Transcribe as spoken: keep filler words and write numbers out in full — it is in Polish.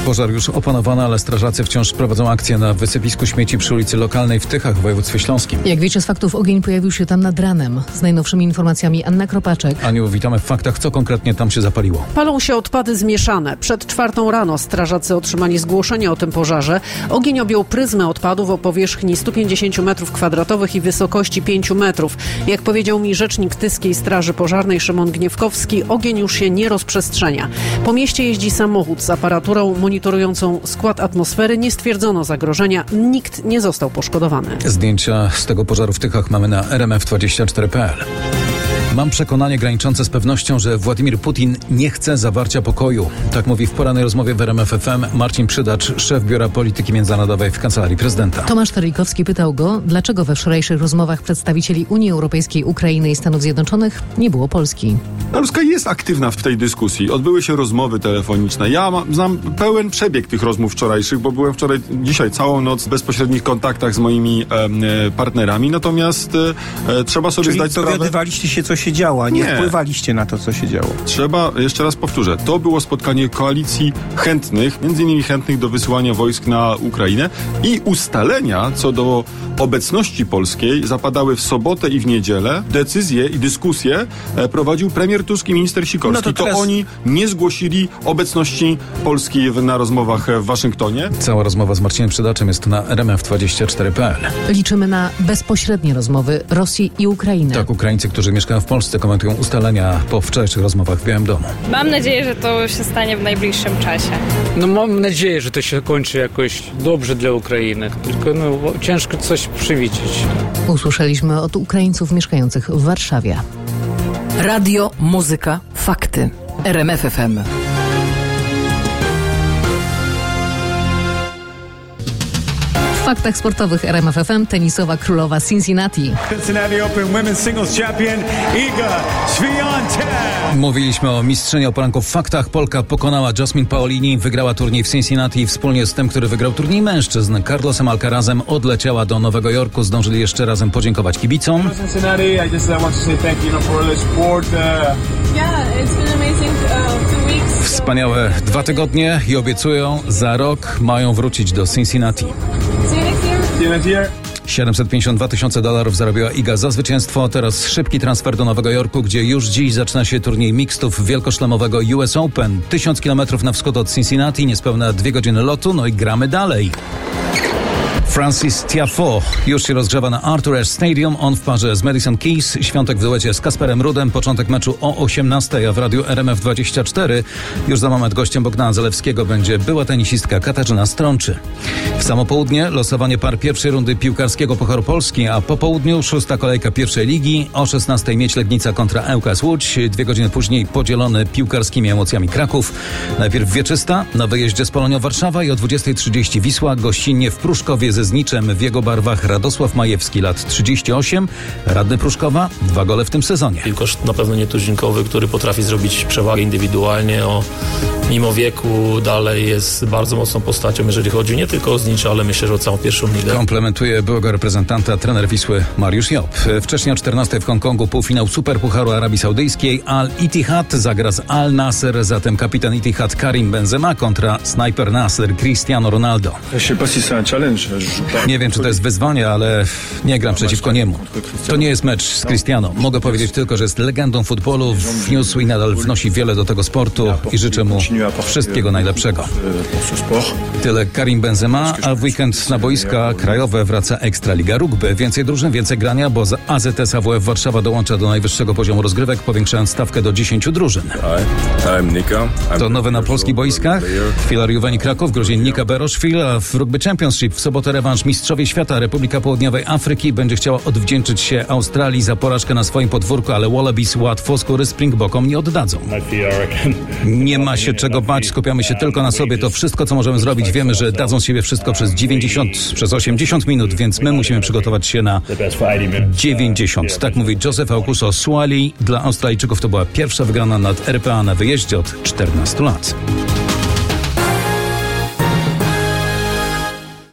Pożar już opanowany, ale strażacy wciąż prowadzą akcję na wysypisku śmieci przy ulicy Lokalnej w Tychach w województwie śląskim. Jak wiecie z faktów, ogień pojawił się tam nad ranem. Z najnowszymi informacjami Anna Kropaczek. Aniu, witamy w faktach. Co konkretnie tam się zapaliło? Palą się odpady zmieszane. Przed czwartą rano strażacy otrzymali zgłoszenie o tym pożarze. Ogień objął pryzmę odpadów o powierzchni sto pięćdziesiąt metrów kwadratowych i wysokości pięć metrów. Jak powiedział mi rzecznik Tyskiej Straży Pożarnej Szymon Gniewkowski, ogień już się nie rozprzestrzenia. Po mieście jeździ samochód z aparaturą monitorującą skład atmosfery. Nie stwierdzono zagrożenia. Nikt nie został poszkodowany. Zdjęcia z tego pożaru w Tychach mamy na r m f dwadzieścia cztery kropka p l. Mam przekonanie graniczące z pewnością, że Władimir Putin nie chce zawarcia pokoju. Tak mówi w porannej rozmowie w R M F F M Marcin Przydacz, szef Biura Polityki Międzynarodowej w Kancelarii Prezydenta. Tomasz Terlikowski pytał go, dlaczego we wczorajszych rozmowach przedstawicieli Unii Europejskiej, Ukrainy i Stanów Zjednoczonych nie było Polski. Polska jest aktywna w tej dyskusji. Odbyły się rozmowy telefoniczne. Ja ma, znam pełen przebieg tych rozmów wczorajszych, bo byłem wczoraj, dzisiaj całą noc w bezpośrednich kontaktach z moimi e, partnerami. Natomiast e, trzeba sobie Czyli zdać sprawę... dowiadywaliście się, co się działo, a nie, nie wpływaliście na to, co się działo. Trzeba, jeszcze raz powtórzę, to było spotkanie koalicji chętnych, między innymi chętnych do wysyłania wojsk na Ukrainę i ustalenia co do obecności polskiej zapadały w sobotę i w niedzielę. Decyzje i dyskusje e, prowadził premier Tusk i minister Sikorski. No to, teraz... to oni nie zgłosili obecności Polski w, na rozmowach w Waszyngtonie. Cała rozmowa z Marcinem Przydaczem jest na r m f dwadzieścia cztery kropka p l. Liczymy na bezpośrednie rozmowy Rosji i Ukrainy. Tak, Ukraińcy, którzy mieszkają w Polsce, komentują ustalenia po wczorajszych rozmowach w Białym Domu. Mam nadzieję, że to się stanie w najbliższym czasie. No mam nadzieję, że to się kończy jakoś dobrze dla Ukrainy. Tylko no, ciężko coś przewidzieć. Usłyszeliśmy od Ukraińców mieszkających w Warszawie. Radio, muzyka, fakty. R M F F M. W faktach sportowych R M F F M tenisowa królowa Cincinnati. Cincinnati Open Women's Singles Champion Iga Świątek. Mówiliśmy o mistrzyni o poranku w faktach. Polka pokonała Jasmine Paolini, wygrała turniej w Cincinnati i wspólnie z tym, który wygrał turniej mężczyzn, Carlosem Alcarazem, odleciała do Nowego Jorku. Zdążyli jeszcze razem podziękować kibicom. Cincinnati, I just want to say thank you for the support. Yeah, it's been amazing two weeks. Wspaniałe dwa tygodnie i obiecują, za rok mają wrócić do Cincinnati. See you next year. siedemset pięćdziesiąt dwa tysiące dolarów zarobiła Iga za zwycięstwo. Teraz szybki transfer do Nowego Jorku, gdzie już dziś zaczyna się turniej mixtów wielkoszlemowego U S Open. Tysiąc kilometrów na wschód od Cincinnati, niespełna dwie godziny lotu, no i gramy dalej. Francis Tiafoe już się rozgrzewa na Arthur Ashe Stadium. On w parze z Madison Keys. Świątek w duecie z Kasperem Rudem. Początek meczu o osiemnastej, a w radiu R M F dwadzieścia cztery już za moment gościem Bogdana Zalewskiego będzie była tenisistka Katarzyna Strączy. W samo południe losowanie par pierwszej rundy piłkarskiego Pucharu Polski, a po południu szósta kolejka pierwszej ligi. O szesnastej Miedź Legnica kontra ŁKS Łódź. Dwie godziny później podzielony piłkarskimi emocjami Kraków. Najpierw Wieczysta na wyjeździe z Polonią Warszawa i o dwudziestej trzydzieści Wisła. Gościnnie w Pruszkowie ze Zniczem w jego barwach Radosław Majewski, lat trzydzieści osiem, radny Pruszkowa, dwa gole w tym sezonie. Piłkarz na pewno nietuzinkowy, który potrafi zrobić przewagę indywidualnie, o, mimo wieku dalej jest bardzo mocną postacią, jeżeli chodzi nie tylko o Znicz, ale myślę, że o całą pierwszą ligę. Komplementuje byłego reprezentanta trener Wisły Mariusz Job. Wcześniej o czternastej w Hongkongu półfinał Superpucharu Arabii Saudyjskiej. Al-Ittihad zagra z Al-Nasser, zatem kapitan Ittihad Karim Benzema kontra snajper Nasser Cristiano Ronaldo. Nie wiem, czy to jest wyzwanie, ale nie gram przeciwko niemu. To nie jest mecz z Cristiano. Mogę powiedzieć tylko, że jest legendą futbolu, wniósł i nadal wnosi wiele do tego sportu i życzę mu wszystkiego najlepszego. Tyle Karim Benzema, a w weekend na boiska krajowe wraca Ekstraliga Rugby. Więcej drużyn, więcej grania, bo A Z S A W F Warszawa dołącza do najwyższego poziomu rozgrywek, powiększając stawkę do dziesięciu drużyn. To nowe na polskich boiskach. Filar Juweni Kraków, Gruzin Nika Beroszwil, a w Rugby Championship w sobotę rewanż Mistrzowie Świata. Republika Południowej Afryki będzie chciała odwdzięczyć się Australii za porażkę na swoim podwórku, ale Wallabies łatwo skóry Springbokom nie oddadzą. Nie ma się czego bać, skupiamy się tylko na sobie. To wszystko, co możemy zrobić. Wiemy, że dadzą z siebie wszystko przez dziewięćdziesiąt, przez osiemdziesiąt minut, więc my musimy przygotować się na dziewięćdziesiąt. Tak mówi Joseph Aukuso Suali. Dla Australijczyków to była pierwsza wygrana nad R P A na wyjeździe od czternastu lat.